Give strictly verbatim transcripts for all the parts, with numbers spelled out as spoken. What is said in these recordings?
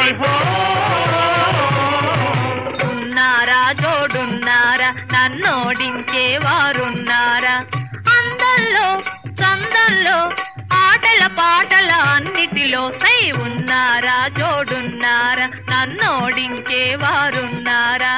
ఉన్నారా జోడున్నారా నన్నోడించేవారున్నారా అందల్లో సందల్లో ఆటల పాటల అన్నిటిలో సై ఉన్నారా జోడున్నారా నన్నోడించేవారున్నారా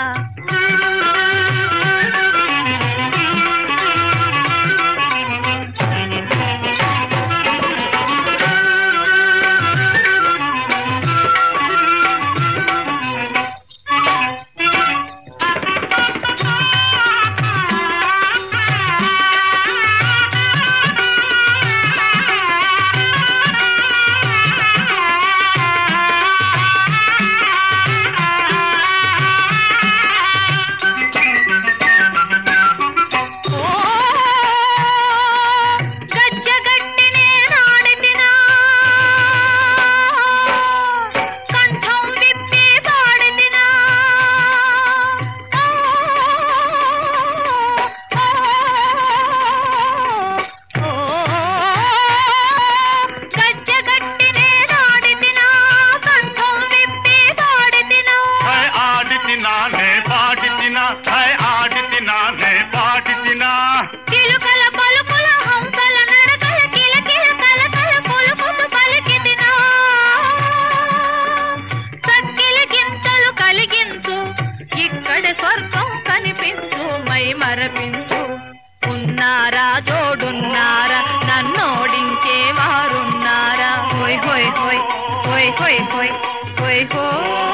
ఉన్నారా జోడున్నారా నన్నోడించేవారున్నారా హోయ్ హోయ్ హోయ్ హోయ్ హోయ్ హోయ్ హోయ్ హో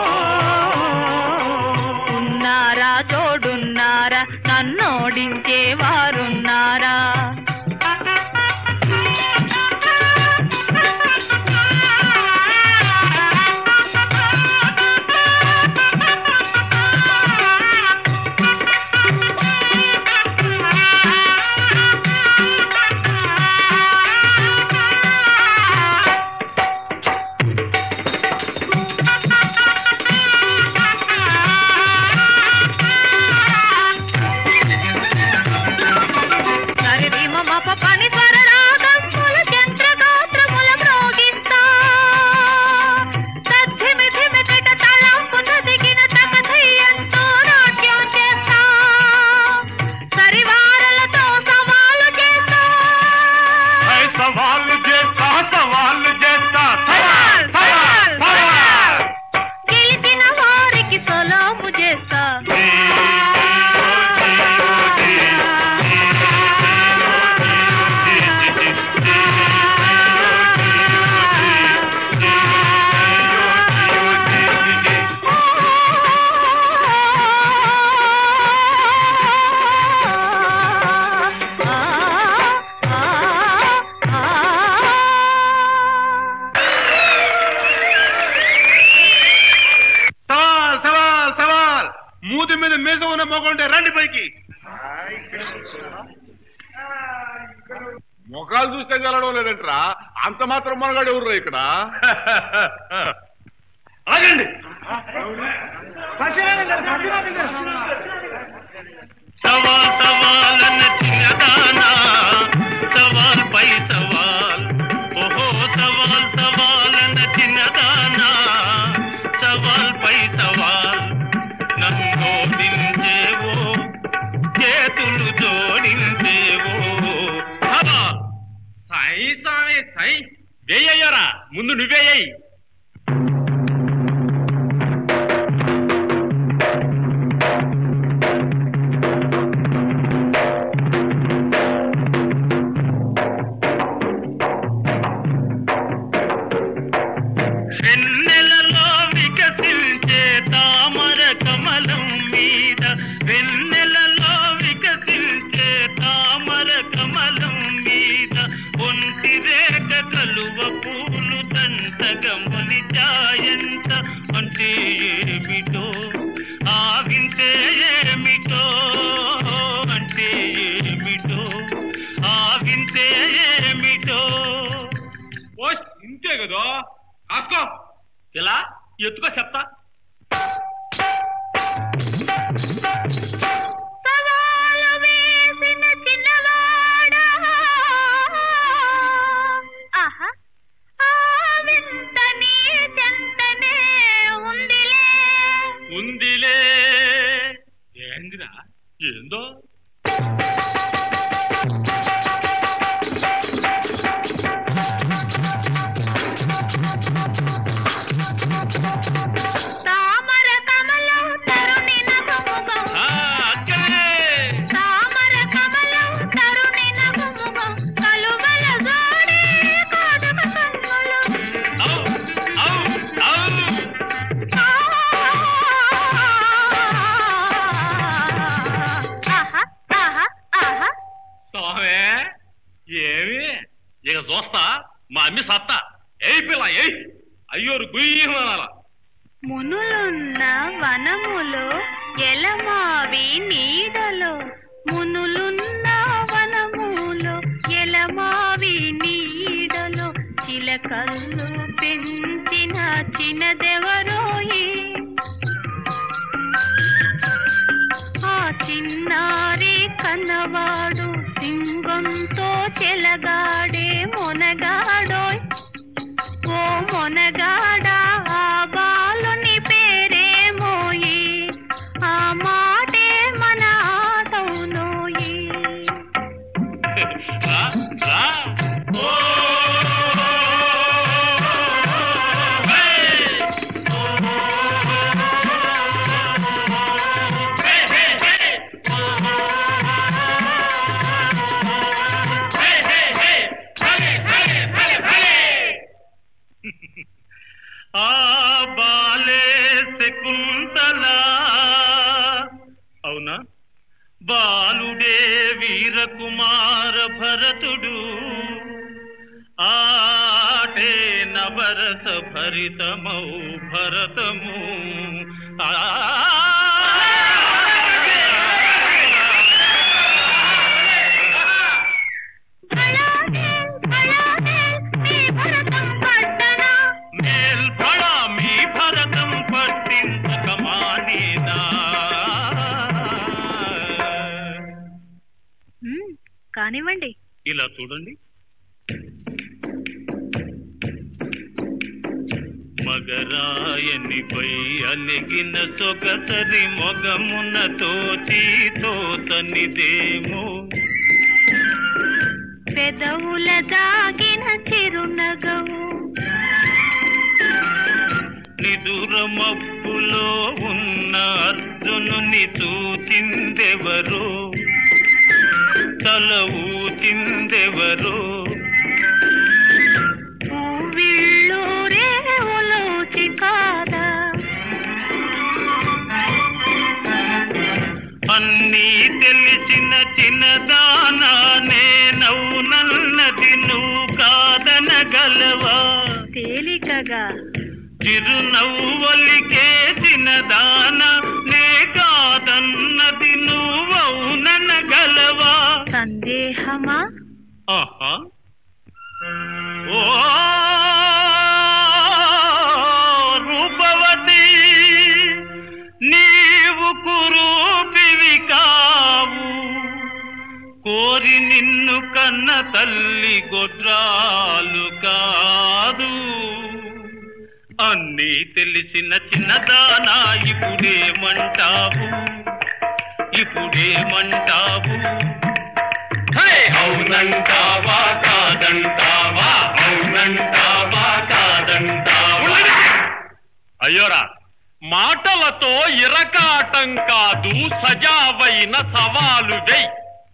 ఉన్నారా జోడున్నారా నన్నోడించేవారున్నారా మొఖాలు చూస్తే గెలవడం లేదంటరా అంత మాత్రం మనగాడు ఎవరు ఇక్కడ ఆగండి సవాల్ సవాల్ అన్న చిన్నదానా సవాల్ పై సవాల్ ఓహో సవాల్ సవాల్ అన్న చిన్నదానా సవాల్ పై సవాల్ నన్ను దించేవో చేతులు జోడించేవో సై సామే సై వేయ్యారా ముందు నువ్వేయ్యి వెన్నెలలో వికసించే తామర కమలం మీద వెన్నెలలో వికసించే తామర కమలం మీద ఒంటి రేఖ కలువ పూలు దంతగా మొలిచాయంత అంటే ఏమిటో ఆవింతే ఏమిటో అంటే ఏమిటో ఆవింతే ఏమిటో ఓ ఇంతే కదా అక్కో ఇలా ఎత్తుకో చెప్తా వస్తా మా అమ్మి సత్తా ఏయ్ పిల్ల ఏయ్ అయ్యోరు గుయ్యమనాల మునులున్న వనములో ఎలమావి నీడలో మునులున్న వనములో ఎలమావి నీడలో చిలకల్లు పెంచిన చిన్నదెవరోయి ఆ చిన్నారి కన్నవాడు సింగంతో చెలగాడే మొనగాడోయ్ ఓ మొనగాడా ఆ బాలుని పేరేమోయి ఆ మాటే మన ఆటవునోయి రా రా ఓ ఆ బాలే శకుంతలా అవునా బాలుడే వీరకుమార భరతుడు ఆటే నవరస భరితమౌ భరతము ఆ కానివ్వండి. ఇలా చూడండి. మగరాయనిపై అలిగిన సొగసరి మొగమున తోచి తోసనిదేమో పెదవుల దాగిన చిరునగవు నిదుర మబ్బులో ఉన్న అర్జునుని చూచిందెవరో తల ఊచిందెవరో వీళ్ళూరే ఒలోచి కాదా అన్నీ తెలిసిన చిన్నదానా నేనవునన్నది నువ్వు కాదనగలవా తేలికగా చిరునవ్వలికే చిన్నదాన నే కాదన్నది నువ్వవుననగలవా సందేహమా ఆహా ఓ రూపవతి నీవు కురూపివి కావు కోరి నిన్ను కన్న తల్లి గొడ్రాలు కాదు అన్నీ తెలిసిన చిన్నదానా ఇప్పుడేమంటావు ఇప్పుడేమంటావు అవునంటావా కాదంటావా అవునంటావా కాదంటావా అయ్యోరా మాటలతో ఇరకాటం కాదు సజావైన సవాలు వెయ్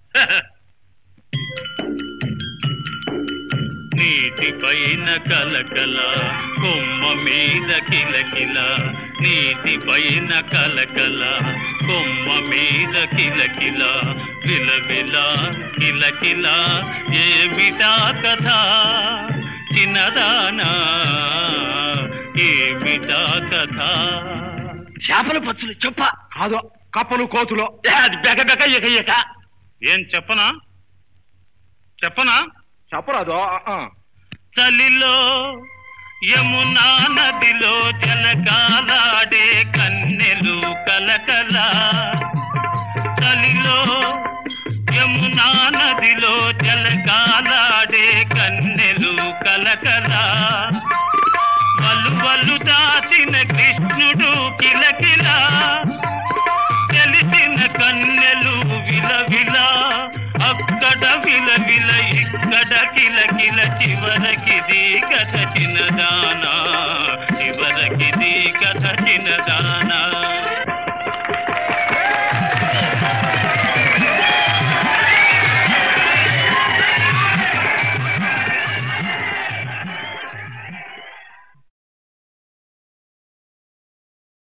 నీటి పైన కలకల కొమ్మ మీద కిలకిల నీటి పైన కలకల కొమ్మ మీద కిలకిల విలవిల కిలకిల ఏమిటా కథ చిన్నదానా ఏమిటా కథ చేపల పచ్చులు చెప్ప కాదు కప్పలు కోతులు అది బెక బెక ఎక ఎక ఏం చెప్పనా చెప్పనా చెప్పరాదు చలిలో యమునా నదిలో జలకాలాడే కన్నెలు కలకల చలిలో యమునా నదిలో జలకాలాడే కన్నెలు కలకల వలువలు దాచిన కృష్ణుడు కిలకిల తెలిసిన కన్నెలు విలవిల అక్కడ విలవిల ఇక్కడ కిలకిల చివరకిది కథ చిన్నదానా